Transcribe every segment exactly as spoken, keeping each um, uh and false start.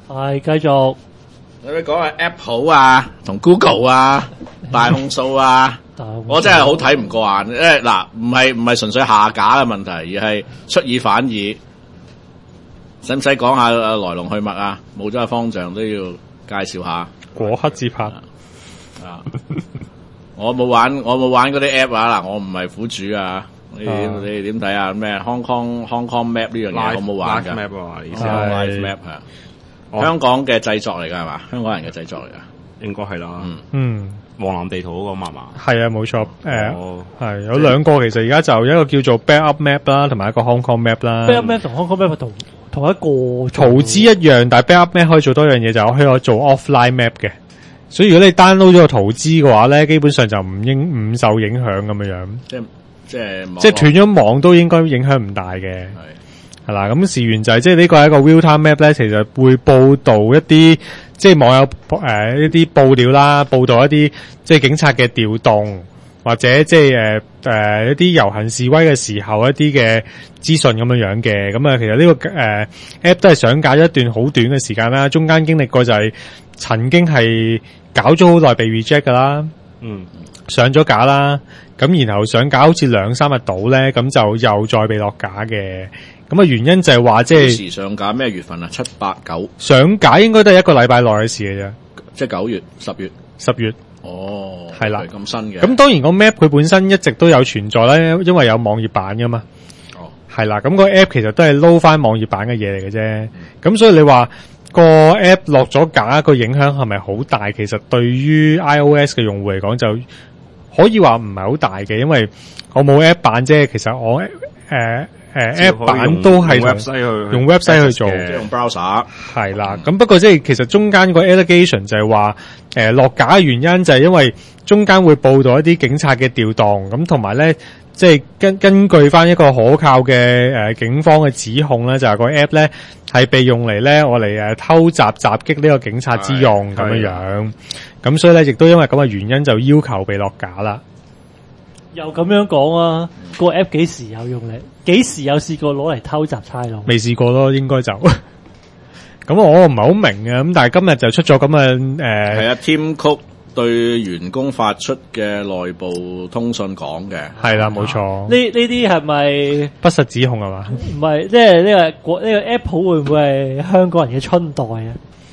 係繼續。 你咪講下 Apple 啊，同 Google 啊，大控訴啊，我真係好睇唔過眼。因為嗱，唔係唔係純粹下架嘅問題，而係出爾反爾。使唔使講下來龍去脈啊？冇咗個方丈都要介紹下。 果黑之拍啊！我冇玩，我冇玩嗰啲 app 啊！嗱，我唔係苦主啊！你你哋點睇啊？咩 Hong Kong Hong Kong Map 呢樣嘢好冇玩㗎 ？Live Map 啊，意思係 Live Map 係。香港嘅製作嚟噶係嘛？香港人嘅製作嚟噶， 應該係啦。 嗯嗯，黃藍地圖嗰個嘛嘛， 係啊，冇錯。誒， 哦， 係有兩個，其實而家就一個叫做 Backup Map 啦，同埋一個 Hong Kong Map 啦。 Backup Map 同 Hong Kong Map 同同一個圖資一樣，但係 Backup Map 可以做多樣嘢，就可以做 Offline Map 嘅。所以如果你 download 咗個圖資嘅話咧，基本上就唔應唔受影響咁樣樣。 即係即係即係斷咗網都應該影響唔大嘅。係啦，咁事緣就係即係呢個係一個 real time map 咧，其實會報導一啲即係網友誒、呃、一啲報料啦，報導一啲即係警察嘅調動，或者即係誒誒一啲遊行示威嘅時候一啲嘅資訊咁樣樣嘅。咁啊，其實呢、這個誒、呃、app 都係上架一段好短嘅時間啦，中間經歷過就係曾經係搞咗好耐被 reject 噶啦， 嗯， 上咗架啦，咁然後上架好似兩三日到咧，咁就又再被落架嘅。咁啊，原因就係話即係幾時上架咩月份啊？七八九上架應該都係一個禮拜內嘅事嘅啫， 即係九月、十月、 十月。 哦， 係啦， 咁新嘅。 咁當然個 map 佢本身一直都有存在咧，因為有網頁版噶嘛。 哦， 係啦，咁個 app 其實都係撈翻網頁版嘅嘢嚟嘅啫。咁、嗯、所以你話個 app 落咗架個影響係咪好大？其實對於 iOS 嘅用戶嚟講就可以話唔係好大嘅，因為我冇 app 版啫。其實我誒。呃誒 ，app 版都係用 website 去做， 即係用 browser 係啦。咁不過即係其實中間個 allegation 就係話，誒落架嘅原因就係因為中間會報道一啲警察嘅調動，咁同埋咧即係根根據翻一個可靠嘅誒、呃、警方嘅指控咧，就係、是、個 app 咧係被用嚟咧我嚟誒偷襲襲擊呢個警察之用咁樣樣。咁所以咧亦都因為咁嘅原因就要求被落架啦。 又咁樣講啊，個 app 幾時有用嚟？幾時有試過攞嚟偷襲差佬？ 未試過咯，應該就咁我唔係好明嘅，咁但係今日就出咗咁嘅誒，係、 呃、啊 ，Tim Cook 對員工發出嘅內部通訊講嘅， 係啦，冇錯。 呢呢啲係咪不實指控係嘛？ 唔係，即係呢個呢個 Apple 會唔會係香港人嘅春代啊？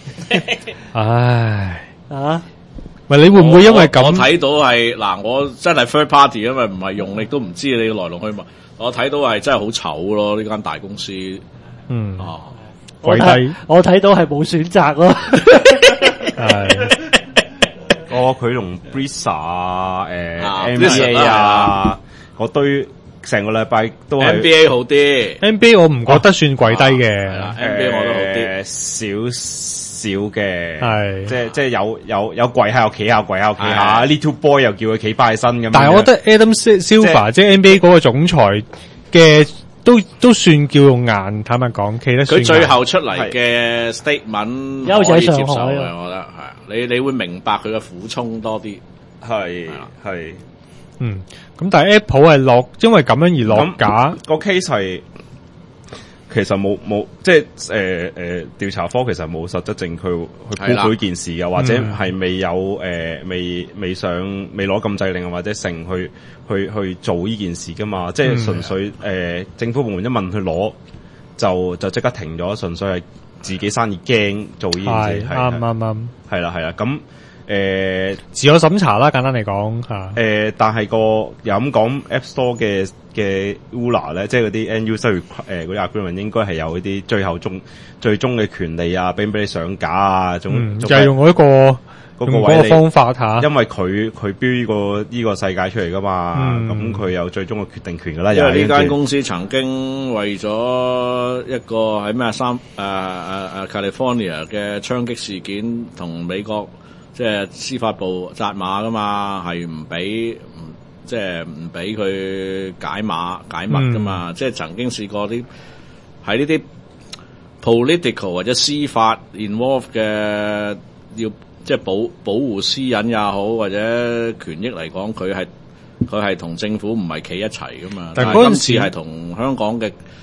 唉啊！ 喂，你會唔會因為咁？ 我睇到係嗱，我真係 third party，因為唔係用，你都唔知你嘅來龍去脈。我睇到係真係好醜咯，呢間大公司。 嗯。 啊， 跪低。 我睇到係冇選擇咯。 係。 哦，佢同 Brisa 啊，誒 N B A 啊，嗰堆成個禮拜都係 N B A 好啲。 N B A 我唔覺得算跪低嘅。 係啦 ，N B A 我覺得好啲。 少。少嘅， 係即係即係有有有跪下又企下，跪下又企下 ，Little Boy 又叫佢企翻起身咁。 但係我覺得 Adam Silver 即係 N B A 嗰個總裁嘅都都算叫硬，坦白講，企得。 佢最後出嚟嘅 statement 可以接受嘅，我覺得係。你你會明白佢嘅苦衷多啲， 係係， 嗯。咁但係 Apple 係落，因為咁樣而落架個 case 係。其實冇冇即係誒誒調查科其實冇實質證據去去估佢件事嘅，或者係未有誒、呃、未未上未攞禁制令或者成去去去做呢件事噶嘛，即係純粹誒、呃、政府部門一問佢攞就就即刻停咗，純粹係自己生意驚做呢件事， 啱啱啱係啦係啦咁。誒、呃， 自我審查啦，簡單嚟講吓。 誒、呃，但係個又咁講 App Store 嘅嘅 U L A 咧，即係嗰啲 End User 誒嗰啲 agreement 應該係有一啲最後終最終嘅權利啊，俾唔俾你上架啊，總、嗯、 就係、是、用嗰、那個嗰、那個位方法吓。 因為佢佢標呢個呢、這個世界出嚟噶嘛，咁、嗯、佢有最終嘅決定權噶啦。 因為呢間公司曾經為咗一個喺咩三誒誒誒 California 嘅槍擊事件同美國。即係司法部紮馬噶嘛，係唔俾，即係唔俾佢解碼解密噶嘛。嗯、即係曾經試過啲喺呢啲 political 或者司法 involve 嘅，要即係保保護私隱也好，或者權益嚟講，佢係佢係同政府唔係企一齊噶嘛。但係今次係同香港嘅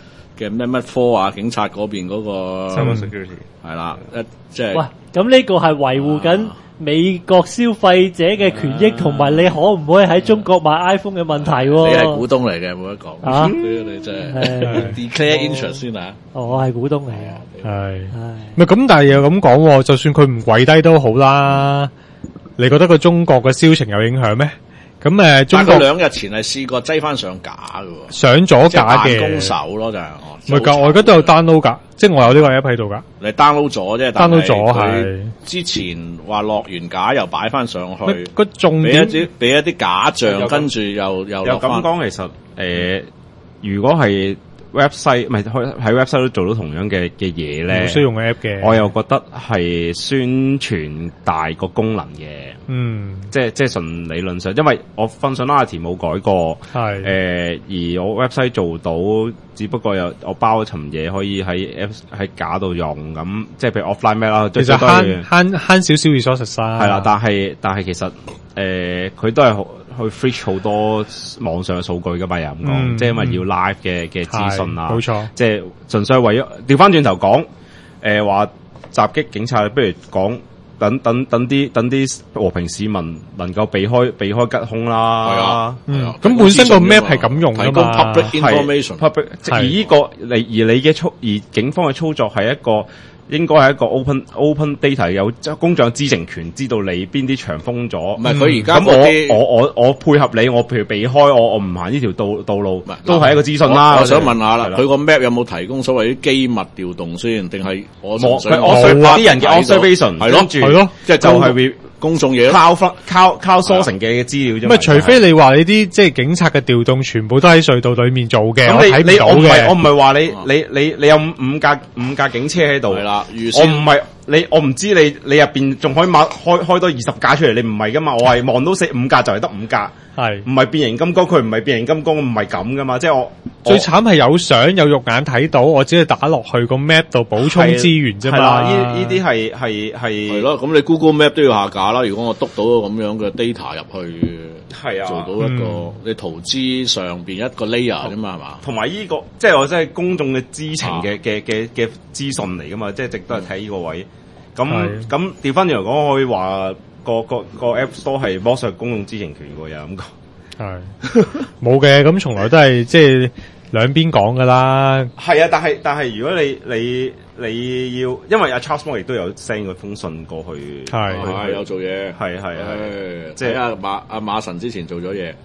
嘅咩乜科啊，警察嗰邊嗰個 cyber security 係啦，一即係喂，咁呢個係維護緊美國消費者嘅權益，同埋你可唔可以喺中國買 iPhone 嘅問題喎？ 你係股東嚟嘅，冇得講啊！ 你真係 declare interest 先啊！ 哦，我係股東嚟嘅， 係唉， 咪咁？但係又咁講喎，就算佢唔跪低都好啦。你覺得個中國嘅銷情有影響咩？咁誒、呃，中國但係佢兩日前係試過擠翻上架嘅喎， 上咗架嘅， 即係辦公手咯就係。 唔係㗎，我而家都有 download 㗎，即係我有呢個 app 喺度㗎。 你 download 咗啫 download 咗係之前話落完架又擺翻上去， 個重俾一點啲俾一啲假象，跟住又又又落翻。 咁講，其實誒、呃，如果係 website 唔係喺 website 都做到同樣嘅嘅嘢咧， 冇需要用 app 嘅， 我又覺得係宣傳大個功能嘅。 嗯， 即係即係純理論上，因為我 functionality 冇改過， 係誒、呃，而我 website 做到，只不過有我包一層嘢可以喺 app 喺架度用，咁即係譬如 offline map 啦， 其實慳慳慳少少 resource 啦， 係啦，但係但係其實誒佢、呃、都係去 fetch 好多網上嘅數據噶嘛，又咁講， 嗯、 即係因為要 live 嘅嘅資訊啊， 冇錯， 即係純粹為咗調翻轉頭講，誒話襲擊警察，不如講。等等等啲等啲和平市民能夠避開避開吉凶啦， 係啊， 嗯，咁本身個 map 係咁用噶嘛 ，public information，public， 而呢個你而你嘅操而警方嘅操作係一個應該係一個 open open data 有公眾知情權，知道你邊啲牆封咗。 唔係佢而家咁我我我我配合你，我譬如避開我我唔行呢條道道路，都係一個資訊啦。 我想問下啦，佢個 map 有冇提供所謂啲機密調動先？定係我冇佢我啲人嘅 observation 係咯， 係咯，即係就係公眾嘢靠靠靠 sourcing 嘅資料啫。 咁啊，除非你話你啲即係警察嘅調動全部都喺隧道裏面做嘅， 咁我睇唔到嘅。 我唔係話你你你你有五架五架警車喺度， 係啦， 我唔係你我唔知你你入邊仲可以買開開多二十架出嚟，你唔係噶嘛？我係望到四五架就係得五架，係唔係變形金剛？佢唔係變形金剛，唔係咁噶嘛？即係我最慘係有相有肉眼睇到，我只係打落去個 map 度補充資源啫嘛。 呢呢啲係係係係咯，咁你 Google Map 都要下架啦。如果我督到咁樣嘅 data 入去， 係啊， 做到一個、嗯、你圖資上邊一個 layer 啫嘛，係嘛？ 同埋呢個即係我真係公眾嘅知情嘅嘅嘅嘅資訊嚟噶嘛，即係值得係睇呢個位。咁咁調翻轉嚟講，可以話個個個 App Store 係剝削公眾知情權嘅，又咁講。 係冇嘅，咁從來都係即係兩邊講噶啦。 係啊，但係但係如果你你你要，因為阿 Charles Moore 亦都有 send 嗰封信過去， 係係有做嘢， 係係係， 即係阿馬阿馬神之前做咗嘢。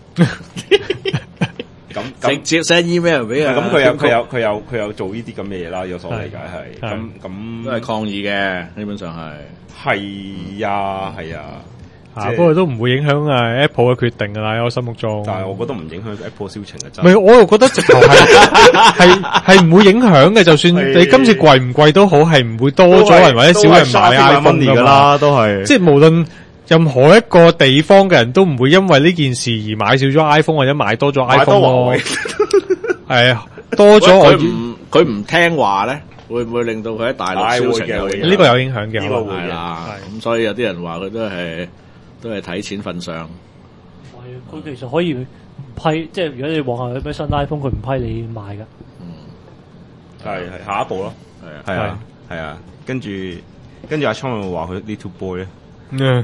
咁直接 send email 俾佢， 咁佢有佢有佢有佢有做呢啲咁嘅嘢啦，有所理解係，咁咁都係抗議嘅，基本上係係啊係啊， 啊不過都唔會影響啊 Apple 嘅決定噶啦，喺我心目中。 但係我覺得唔影響 Apple 銷情嘅真。 唔係，我又覺得直頭係係係唔會影響嘅，就算你今次貴唔貴都好，係唔會多咗人或者少人買 iPhone 噶啦， 都係即係無論。任何一個地方嘅人都唔會因為呢件事而買少咗 iPhone 或者買多咗 iPhone 咯。係啊，多咗我唔佢唔聽話咧，會唔會令到佢喺大陸銷情有影響？ 呢個有影響嘅， 呢個會啦。咁所以有啲人話佢都係都係睇錢份上。 係佢其實可以唔批，即係如果你往下咩新 iPhone，佢唔批你買噶。 嗯，係係下一步咯。係啊係啊係啊，跟住跟住阿昌又話佢 Little Boy 咧。嗯，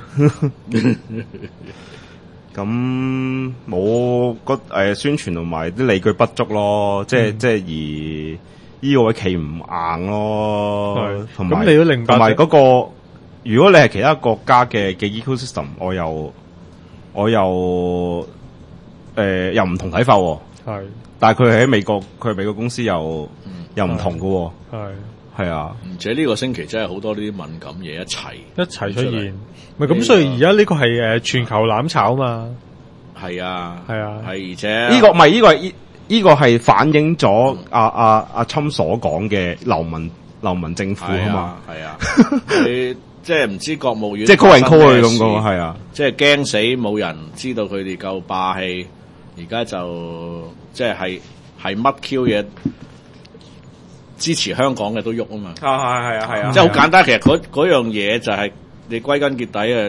咁冇個誒宣傳同埋啲理據不足咯，即係、嗯、即係而呢個位企唔硬咯，同埋咁你都明白， 同埋嗰個如果你係其他國家嘅嘅 ecosystem， 我又我又誒、呃、又唔同睇法喎，係，但係佢係喺美國，佢係美國公司又、嗯、又唔同㗎喎，係。係啊， 而且呢個星期真係好多呢啲敏感嘢一齊一齊出現，咪咁所以而家呢個係誒全球攬炒嘛， 係啊係啊係，而且呢、這個唔係呢個係呢呢個係反映咗阿阿阿侵所講嘅流民流民政府啊嘛，係啊，你即係唔知國務院即係 call and call 佢咁講，係啊， 即係驚死冇人知道佢哋夠霸氣，而家就即係係係乜 Q 嘢。支持香港嘅都喐啊嘛， 啊係係啊係啊， 即係好簡單。其實嗰嗰樣嘢就係你歸根結底啊，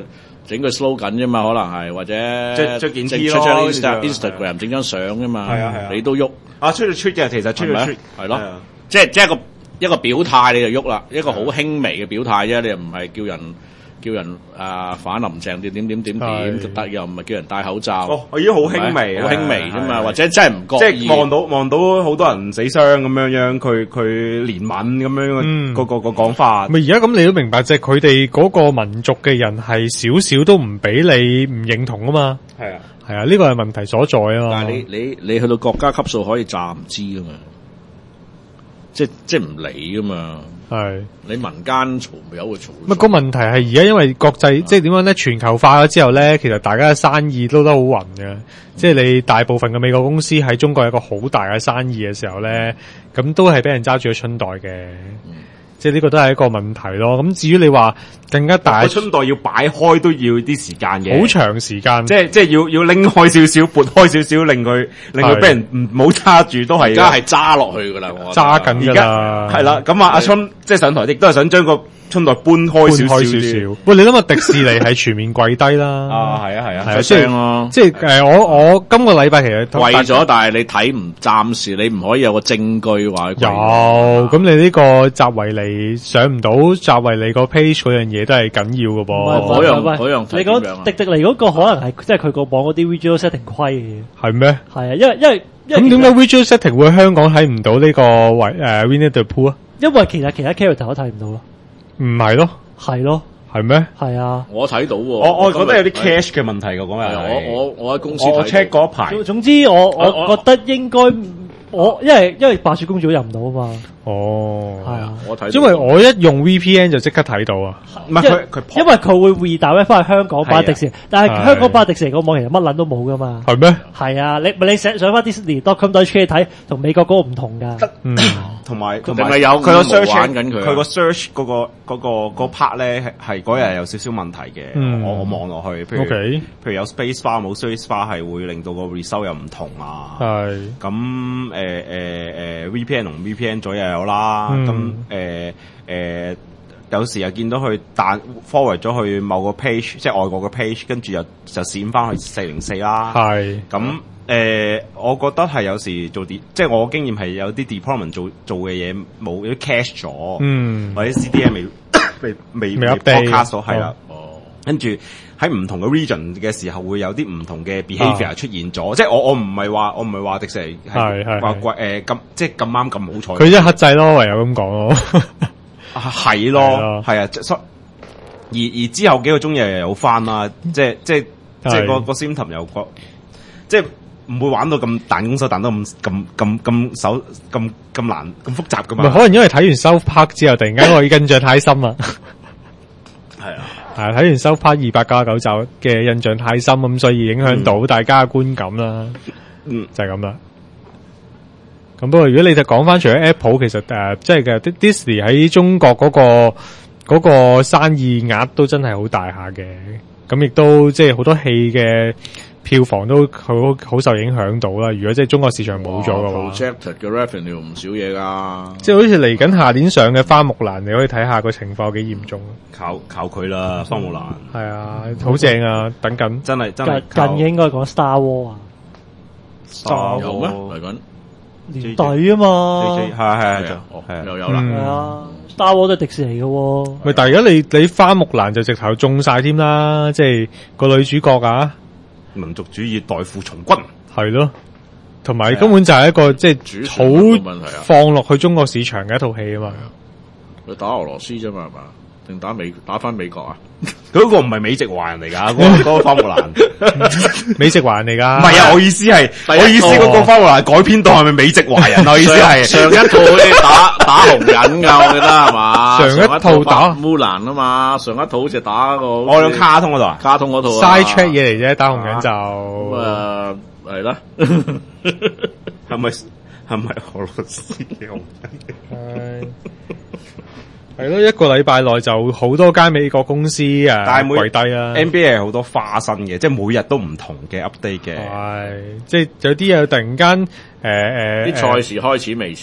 整個 slogan 啫嘛，可能係或者着着件 T 出張咯 Insta 跟住 Instagram 整張相啫嘛， 係啊係啊你都喐啊出咗出嘅，其實出咗出係咯，即係即係一個一個表態你就喐啦，一個好輕微嘅表態啫，你又唔係叫人。叫人啊反林鄭點點點點點，但又唔係叫人戴口罩。 哦，我已經好輕微， 好輕微啫嘛，或者真係唔覺意。 即係望到望到好多人死傷咁樣樣，佢佢憐憫咁樣嗯個個個講法。 咪而家咁你都明白，即係佢哋嗰個民族嘅人係少少都唔俾你唔認同啊嘛。 係啊， 係啊，呢個係問題所在啊嘛。 但係你你你去到國家級數可以詐唔知噶嘛？即即唔理噶嘛。 係你民間嘈咪有個嘈。 乜個問題係而家因為國際即係點樣咧？全球化咗之後咧，其實大家嘅生意都得好暈嘅。嗯、即係你大部分嘅美國公司喺中國有一個好大嘅生意嘅時候咧，咁都係俾人揸住個春袋嘅。嗯、即係呢個都係一個問題咯。咁至於你話更加大， 個春袋要擺開都要啲時間嘅， 好長時間。 即係即係要要拎開少少，撥開少少，令佢令佢俾人唔好揸住，都係而家係揸落去噶啦，我揸緊噶啦。 係啦，咁啊阿春即係上台亦都係想將個春袋搬開少少少。 喂，你諗下迪士尼係全面跪低啦。 啊，係啊係啊， 係啊， 即係即係誒，我我今個禮拜其實跪咗，但係你睇唔，暫時你唔可以有個證據話佢跪。 有，咁你呢個習維尼上唔到習維尼個 page 嗰樣嘢都係緊要嘅噃。 嗰樣嗰樣， 你講迪迪尼嗰個可能係即係佢個網嗰啲 visual setting 虧嘅。 係咩？ 係啊，因為因為咁點解 visual setting 會香港睇唔到呢個維誒 Winnie the Pooh 啊？ 因為其實其他 character 都睇唔到咯。 唔係咯， 係咯， 係咩？ 係啊， 我睇到喎。 我我覺得有啲 cash 嘅問題嘅，講係我我我喺公司我 check 嗰一排。 總總之我我覺得應該我因為因為白雪公主入唔到啊嘛。 哦， 係啊， 我睇， 因為我一用 V P N 就即刻睇到啊。 唔係佢佢， 因為佢會 redirect 翻去香港版迪士尼，但係香港版迪士尼個網其實乜撚都冇噶嘛。 係咩？ 係啊，你你上上翻 Disney dot com dot h k 睇，同美國嗰個唔同噶。 嗯， 同埋同埋有佢個 search 玩緊佢， 佢個 search 嗰個嗰個嗰 part 咧係嗰日有少少問題嘅。我我望落去，譬如譬如有 space bar 冇 space bar 係會令到個 result 又唔同啊。係咁誒誒誒 V P N 同 V P N 左右有啦。咁誒誒，有時又見到佢彈 forward 咗去某個 page，即係外國嘅 page，跟住又就閃翻去四零四啦。係咁誒，我覺得係有時做啲，即係我經驗係有啲 deployment 做做嘅嘢冇有啲 cache 咗，嗯，或者 C D M 未未未未 podcast 咗，係啦。哦，跟住喺唔同嘅 region 嘅時候會有啲唔同嘅 behaviour 出現咗，即係我我唔係話我唔係話迪士尼係話貴誒咁即係咁啱咁好彩。佢一克制咯，唯有咁講咯。 係咯，係啊，即係而而之後幾個鐘又又有翻啦，即係即係即係個個 symptom 又個，即係唔會玩到咁彈弓手彈到咁咁咁咁手咁咁難咁複雜噶嘛？ 可能因為睇完 South Park 之後，突然間我印象太深啦。 係啊， 係睇完 South Park 二百九十九集嘅印象太深咁，所以影響到大家嘅觀感啦。嗯，就係咁啦。咁不過如果你就講翻除咗 Apple，其實誒、呃，即係嘅 Disney 喺中國嗰、嗰個嗰、嗰個生意額都真係好大下嘅，咁亦都即係好多戲嘅票房都好好受影響到啦。如果即係中國市場冇咗嘅話 ，projected 嘅 revenue 唔少嘢噶， 即係好似嚟緊下年上嘅花木蘭，你可以睇下個情況幾嚴重。 靠靠佢啦，花木蘭係啊，好正啊，等緊真係真係近應該講 Star War 啊 ，Star War 咩嚟緊？ 年底啊嘛， 係係係又有啦， 係啊 ，Star Wars 都係迪士尼嘅喎。 咪但係而家你你花木蘭就直頭中晒添啦，即係個女主角啊， 民族主義代父從軍係咯，同埋根本就係一個即係好放落去中國市場嘅一套戲啊嘛。 佢打俄羅斯啫嘛係嘛？定打美打翻美國啊？ 嗰個唔係美籍華人嚟噶，嗰、那個嗰個花木蘭， 美籍華人嚟噶。 唔係啊，我意思係，我意思嗰個花木蘭改編到係咪美籍華人啊？我意思係上一套好似打打紅人噶，我記得係嘛？ 上一套打木蘭啊嘛，上一套好似打個我用卡通嗰度啊， 卡通嗰套 side track 嘢嚟啫，打紅人就誒係啦， 係咪係咪俄羅斯嘅紅人？係咯，一個禮拜內就好多間美國公司啊， 但係跪低啦。 N B A 係好多花生嘅，即係每日都唔同嘅 update 嘅。 係，即係有啲嘢突然間誒誒， 啲賽事開始未先？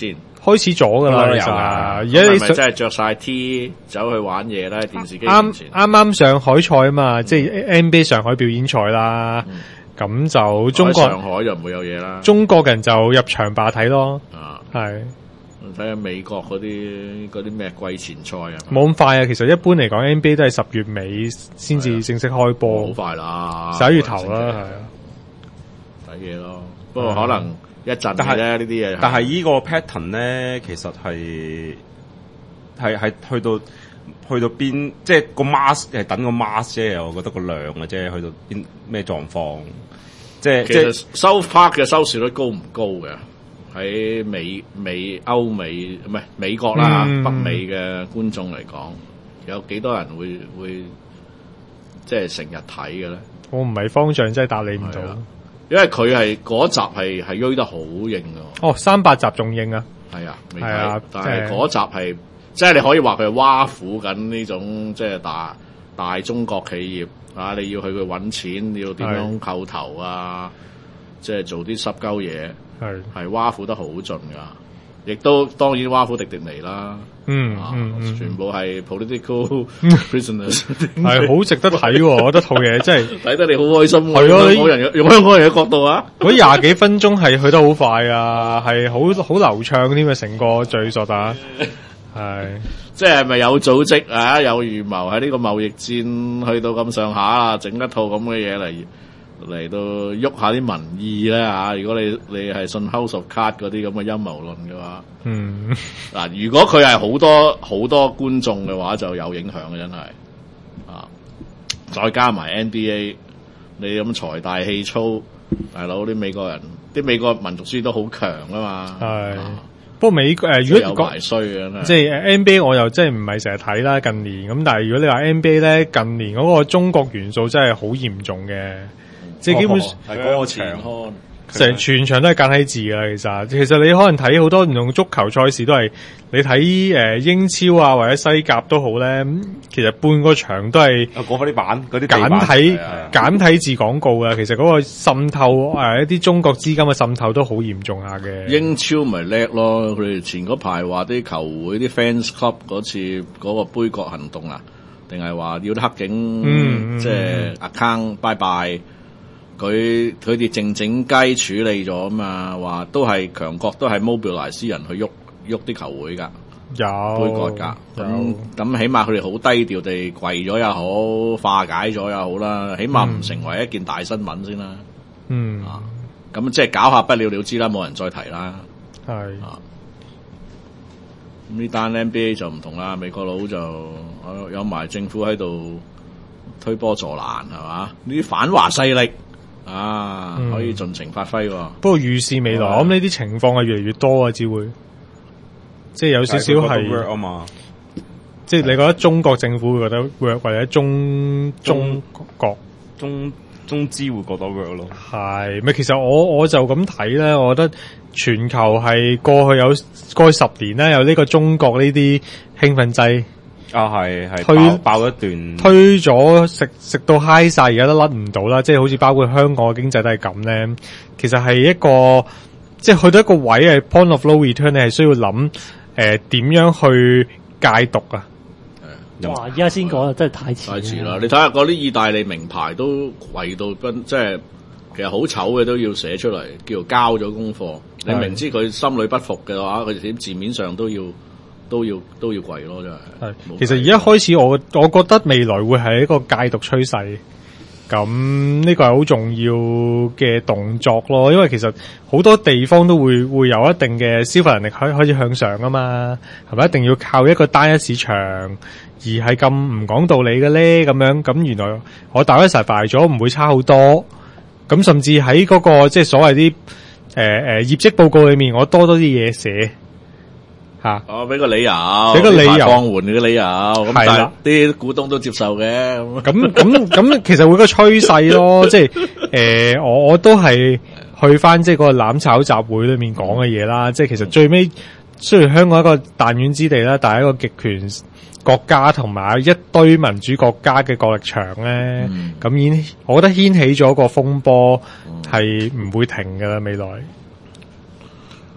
開始咗噶啦，其實而家你咪真係着晒 T 走去玩嘢咧？電視機啱啱啱上海賽啊嘛，嗯、即係 N B A 上海表演賽啦。咁、嗯、就中國上海就唔會有嘢啦。 中國人就入場霸睇咯。啊，係睇下美國嗰啲嗰啲咩季前賽啊。 冇咁快啊！其實一般嚟講 N B A 都係十月尾先至正式開波。 好快啦， 十一月頭啦，係啊， 睇嘢咯。不過可能。一陣嘅咧，呢啲嘢， 但係呢個 pattern 咧，其實係係係去到去到邊，即係個 mask 係等個 mask 啫。我覺得個量嘅啫，去到邊咩狀況？即係其實 South Park 嘅收視率高唔高嘅？喺美美歐美唔係美國啦，嗯、北美嘅觀眾嚟講，有幾多人會會即係成日睇嘅咧？ 我唔係方丈，真係答你唔到。 因為佢係嗰集係係追得好硬㗎。 哦，三百集仲硬啊！ 係啊，係啊，但係嗰集係即係你可以話佢係挖苦緊呢種即係大大中國企業啊！你要去佢揾錢，你要點樣叩頭啊？即係做啲濕鳩嘢，係係挖苦得好盡㗎。亦都當然挖苦迪迪尼啦。 嗯、 啊、 嗯，嗯全部係 political prisoners， 係好值得睇喎！我覺得套嘢真係睇得你好開心喎。 係咯， 香港人用香港人嘅角度啊， 嗰廿幾分鐘係去得好快啊，係好好流暢添啊，成個敘述啊，係即係咪有組織啊？有預謀喺呢個貿易戰去到咁上下啊，整一套咁嘅嘢嚟嚟到喐下啲民意咧嚇！如果你你係信 House of Cards 嗰啲咁嘅陰謀論嘅話， 嗯嗱，如果佢係好多好多觀眾嘅話，就有影響嘅真係啊！再加埋 N B A， 你咁財大氣粗，大佬啲美國人啲美國民族主義都好強啊嘛。係， 不過美誒、呃、如果有排衰嘅， 即係 N B A 我又真係唔係成日睇啦，近年咁。但係如果你話 N B A 咧，近年嗰個中國元素真係好嚴重嘅。即係基本上係嗰個前看， 成全場都係簡體字㗎。其實其實你可能睇好多唔同足球賽事都係你睇誒、呃、英超啊或者西甲都好咧，其實半個場都係嗰啲版嗰啲簡體簡體字廣告啊。其實嗰個滲透誒、呃、一啲中國資金嘅滲透都好嚴重下嘅。 英超咪叻咯，佢哋前嗰排話啲球會啲 fans club 嗰次嗰個杯葛行動啊，定係話要啲黑警、嗯、即係 account 拜拜。佢佢哋靜靜雞處理咗啊嘛，話都係強國都係 mobilize 人去喐喐啲球會㗎， 有杯葛㗎。咁咁起碼佢哋好低調地跪咗又好，化解咗又好啦，起碼唔成為一件大新聞先啦。 嗯， 啊，咁即係搞下不了了之啦，冇人再提啦。 係啊，咁呢單 N B A 就唔同啦，美國佬就有埋政府喺度推波助瀾係嘛，呢啲反華勢力。啊，嗯、可以盡情發揮喎。 不過預示未來，我諗呢啲情況係越嚟越多啊，只會即係有少少係啊嘛。即係你覺得中國政府會覺得 work，或者中中國中中資會覺得 work 咯？ 係咪？其實我我就咁睇咧，我覺得全球係過去有過去十年咧，有呢個中國呢啲興奮劑。 啊，係係推爆，爆一段， 推咗食食到嗨晒，而家都甩唔到啦。即係好似包括香港嘅經濟都係咁咧。其實係一個即係去到一個位係 point of no return，你係需要諗誒點樣去戒毒啊？ 哇！而家先講啊，真係太遲太遲啦！你睇下嗰啲意大利名牌都貴到奔，即係其實好醜嘅都要寫出嚟，叫做交咗功課。你明知佢心裏不服嘅話，佢點字面上都要。都要都要貴咯，真係。係， 其實而家開始我，我我覺得未來會係一個戒毒趨勢。咁呢個係好重要嘅動作咯，因為其實好多地方都會會有一定嘅消費能力可以開始向上啊嘛，係咪一定要靠一個單一市場而係咁唔講道理嘅咧？咁樣咁原來我大一齊敗咗唔會差好多，咁甚至喺嗰、那個即係所謂啲誒誒業績報告裏面，我多多啲嘢寫。吓， 我俾個理由， 俾個理由， 放緩嘅理由，咁但係啲股東都接受嘅。 咁咁咁，其實會個趨勢咯，即係誒、呃，我我都係去翻即係個攬炒集會裏面講嘅嘢啦。即係其實最尾雖然香港一個彈丸之地啦，但係一個極權國家同埋一堆民主國家嘅角力場咧，咁、嗯、已經我覺得掀起咗個風波，係唔會停噶啦，未來。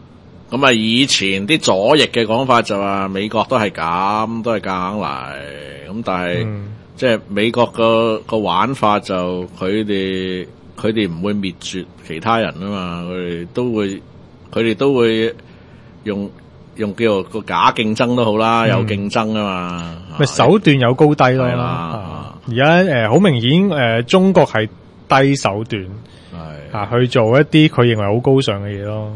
咁啊，以前啲左翼嘅講法就話美國都係咁，都係夾硬嚟。咁但係、嗯、即係美國個個玩法就佢哋佢哋唔會滅絕其他人啊嘛，佢哋都會佢哋都會用用叫做個假競爭都好啦，嗯、有競爭啊嘛。 咪手段有高低咯。係啦，而家誒好明顯誒、呃，中國係低手段，係啊去做一啲佢認為好高尚嘅嘢咯。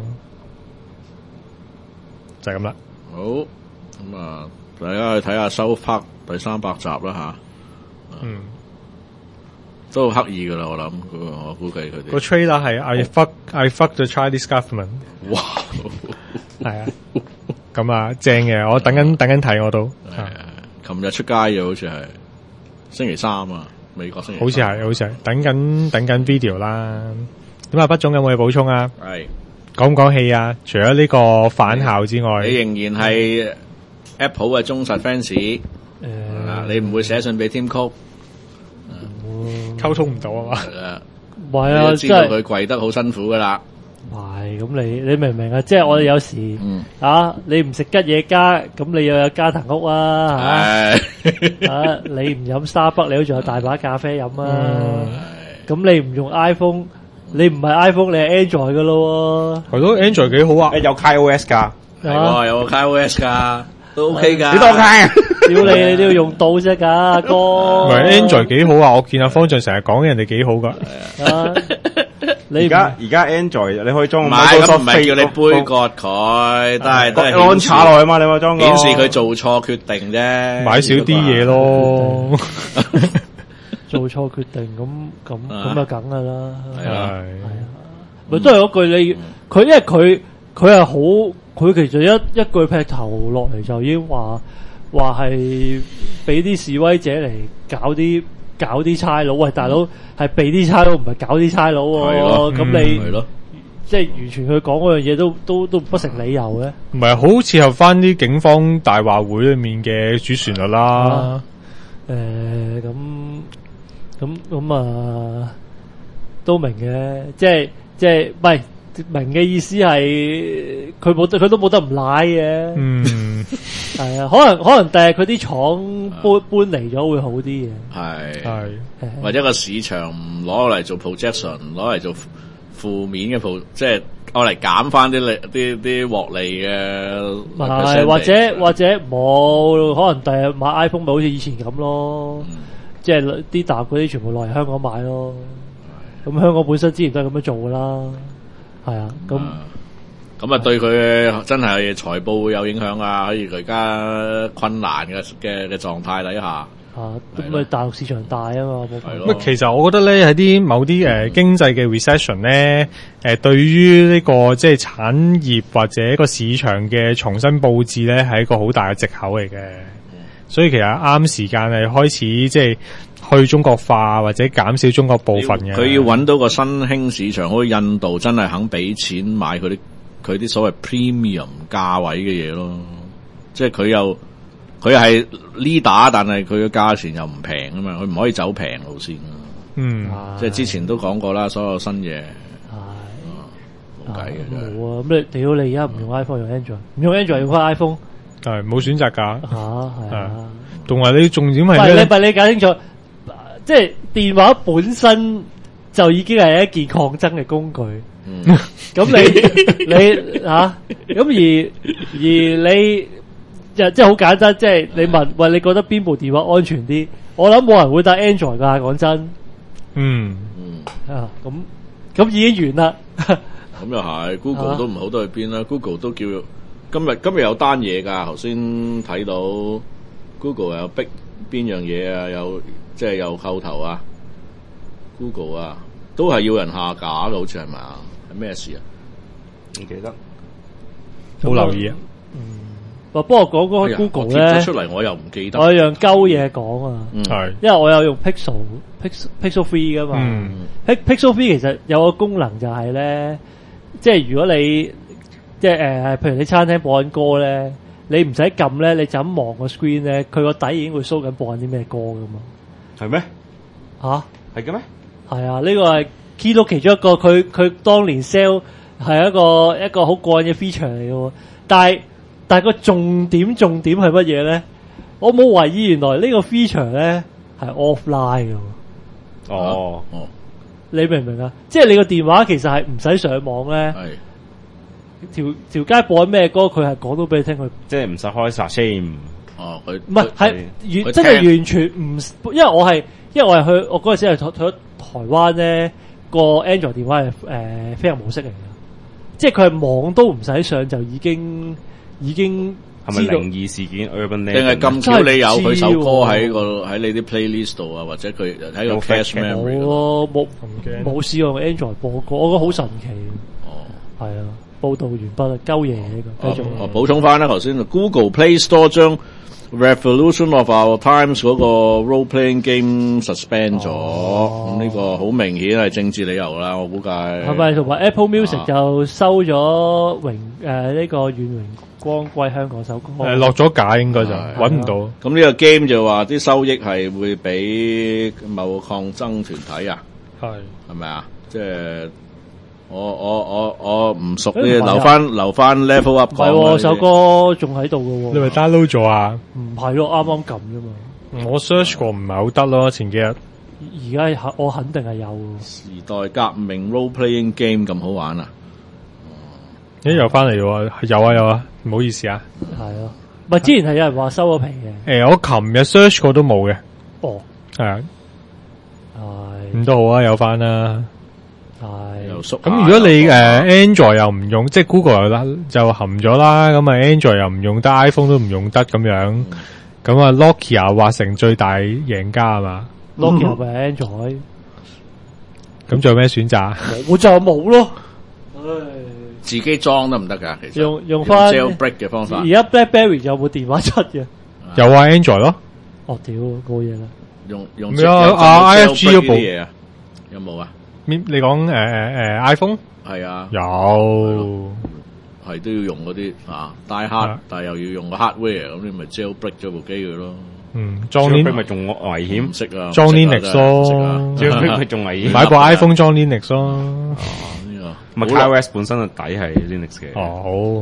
就係咁啦。 好，咁啊，大家去睇下收 part 第三百集啦吓。嗯，都好刻意噶啦，我諗，我估計佢哋個 trailer 係 I fuck I fuck the Chinese government。 哇， 係啊，咁啊正嘅，我等緊等緊睇我都。 係啊，琴日出街嘅好似係星期三啊，美國星期三。 好似係，好似係，等緊等緊 video 啦。咁啊，畢總有冇嘢補充啊？ 係。 講唔講戲啊？除咗呢個返校之外， 你仍然係 Apple 嘅忠實 fans。誒、嗯，你唔會寫信俾 Tim Cook， 溝通唔到啊嘛？ 唔係啊， 知道佢跪得好辛苦噶啦。 係咁，你你明唔明啊？即係我哋有時、嗯、啊，你唔食吉野家，咁你又有家庭屋啊？係啊，你唔飲 Starbucks，你都仲有大把咖啡飲啊？咁、嗯、你唔用 iPhone。你唔係 iPhone， 你係 Android 噶咯？係咯 ，Android 幾好啊！ 有 KaiOS 噶， 係有 KaiOS 噶，都 OK 噶。 你當 Kai 啊？ 屌你，你都要用到啫，噶哥。 唔係 Android 幾好啊！我見阿方丈成日講人哋幾好噶。 啊！你而家而家 Android 你可以裝個 Microsoft，唔係叫你杯葛佢，都係都係安插落去嘛？你話裝個顯示佢做錯決定啫， 買少啲嘢咯。 做錯決定咁咁咁就梗噶啦， 係啊， 係啊，咪都係嗰句你佢，因為佢佢係好，佢其實一一句劈頭落嚟就已經話話係俾啲示威者嚟搞啲搞啲差佬，喂大佬係俾啲差佬，唔係搞啲差佬喎，咁你即係完全佢講嗰樣嘢都都都不成理由嘅， 唔係好切合翻啲警方大話會裏面嘅主旋律啦， 誒咁。咁咁啊，都明嘅，即係即係，唔係明嘅意思係佢冇得，佢都冇得唔賴嘅。嗯，係啊，可能可能第日佢啲廠搬搬嚟咗會好啲嘅。係係，或者個市場唔攞嚟做 projection，攞嚟做負面嘅 pro，即係攞嚟減翻啲利啲啲獲利嘅。 係或者或者冇，可能第日買 iPhone 咪好似以前咁咯。嗯，即係啲大嗰啲全部落嚟香港買咯，咁香港本身之前都係咁樣做噶啦，係啊，咁咁啊對佢真係財報會有影響啊，可以佢而家困難嘅嘅嘅狀態底下， 啊，咁咪大陸市場大啊嘛， 係咯。其實我覺得咧喺啲某啲誒、呃、經濟嘅 recession 咧，誒、呃、對於呢、這個即係產業或者個市場嘅重新佈置咧，係一個好大嘅藉口嚟嘅。所以其實啱時間係開始即係去中國化或者減少中國部分嘅。 佢要揾到個新興市場，好似印度真係肯俾錢買佢啲佢啲所謂 premium 價位嘅嘢咯。即係佢又佢係 leader， 但係佢嘅價錢又唔平啊嘛，佢唔可以走平路線。嗯，即係之前都講過啦，所有新嘢係冇計嘅。 冇啊！咁你屌你而家唔用 iPhone 用 Android， 唔用 Android 用開 iPhone。 係冇選擇噶吓，係啊， 同埋你重點係咩？ 唔係你唔係你搞清楚，即係電話本身就已經係一件抗爭嘅工具。咁、嗯、你你吓咁、啊、而而你即係好簡單，即係你問喂，你覺得邊部電話安全啲？我諗冇人會帶 Android 噶，講真。嗯嗯啊，咁咁已經完啦。 咁又係 ，Google 都唔好得去邊啦 ，Google 都叫。今日今日有單嘢噶，頭先睇到 Google 又逼邊樣嘢啊？有即係有叩頭啊 ！Google 啊，都係要人下架嘅，好似係咪啊？係咩事啊？唔記得， 冇留意啊。 嗯，不過講講 Google 咧， 出嚟我又唔記得。 我有樣鳩嘢講啊， 係、嗯， 因為我有用 Pixel Pixel Pixel Three 噶嘛。嗯、Pixel Three 其實有個功能就係咧，即係如果你即係誒、呃，譬如你餐廳播緊歌咧，你唔使撳咧，你就咁望個 screen 咧，佢個底已經會 show 緊播緊啲咩歌噶嘛。 係咩？ 吓？ 係嘅咩？ 係啊，呢、這個係 Keynote 其中一個，佢佢當年 sell 係一個一個好過癮嘅 feature 嚟嘅喎。但係但係個重點重點係乜嘢咧？我冇懷疑原來呢個 feature 咧係 offline 嘅喎。 哦哦， 你明唔明啊？即係你個電話其實係唔使上網咧， 係條條街播緊咩歌，佢係講到俾你聽佢。 即係唔使開殺 shame。 哦，佢唔係係完真係完全唔，因為我係因為我係去我嗰陣時係去去咗台灣咧，個 Android 電話係誒、呃、飛行模式嚟嘅，即係佢係網都唔使上就已經已經係咪靈異事件 Urban Legend 定係咁巧你有佢首歌喺個喎喺你啲 playlist 度啊，或者佢喺個 cache 冇 memory 度。 咯，冇咁驚冇試過用 Android 播過，我覺得好神奇。 哦， 係啊，報道完畢啦，鳩嘢呢個繼續。 我補充翻啦，頭先 Google Play Store 將 Revolution of Our Times 嗰個 role playing game suspend 咗，咁呢個好明顯係政治理由啦，我估計。 係咪同埋 Apple Music 啊就收咗榮誒呢個願榮光歸香港首歌？ 誒落咗架應該就係揾唔到。 咁呢個 game 就話啲收益係會俾某個抗爭團體啊， 係係咪啊？即係我我我我唔熟呢， 誒唔係啊留翻留翻 level up 唔係喎， 講啦首歌仲喺度嘅喎。 你咪 download 咗啊？ 唔係咯，啱啱撳啫嘛。 我 search 過唔係好得咯，前幾日而家肯我肯定係有喎。 時代革命 role playing game 咁好玩啊！ 咦又翻嚟喎，有啊有啊，唔好意思啊。 係咯，唔係之前係有人話收咗皮嘅。 誒、我琴日 search 過都冇嘅， 哦， 係啊， 係咁都好啊，有翻啦。 又係。 縮咁如果你誒、Android 又唔用，即係 Google 又啦就含咗啦，咁啊 Android 又唔用得 ，iPhone 都唔用得咁樣，咁啊 Nokia 話成最大贏家係嘛？ Nokia 咪 Android， 咁仲有咩選擇？ 我就冇咯。唉， 自己裝得唔得㗎？其實用用返 jailbreak 嘅方法而，家 BlackBerry 有冇電話出嘅？ 有啊 Android 咯， 哦，屌，冇嘢啦。 用用咩啊啊 I F G 嗰部嘢啊？有冇啊？ 你你講誒誒誒 iPhone 係啊， 有係都要用嗰啲啊 die hard， 啊但係又要用個 hardware，咁你咪 jailbreak 咗部機佢咯。 嗯裝裝 Lin 咪仲危唔險， 識啊， 裝唔識啊 Linux 真係唔識啊咯， 裝咪仲危險。 買部 iPhone 裝 Linux 咯。 啊呢個咪 iOS 本身嘅底係 Linux 嘅。 哦，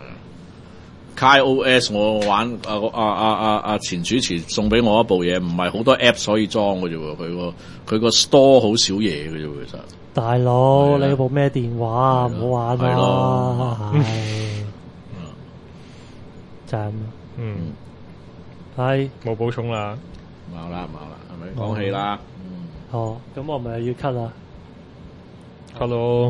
KaiOS 我玩啊啊啊啊啊前主持送俾我一部嘢，唔係好多 apps 可以裝嘅啫喎，佢個佢個 store 好少嘢嘅啫喎，其實。 大佬， 係啊你部咩電話啊？唔好玩係啦咯， 係就係咁啦。 嗯， 係， 冇補充啦。 冇啦冇啦，係咪講起啦？嗯。 好，咁我咪要 cut 啦。 Hello。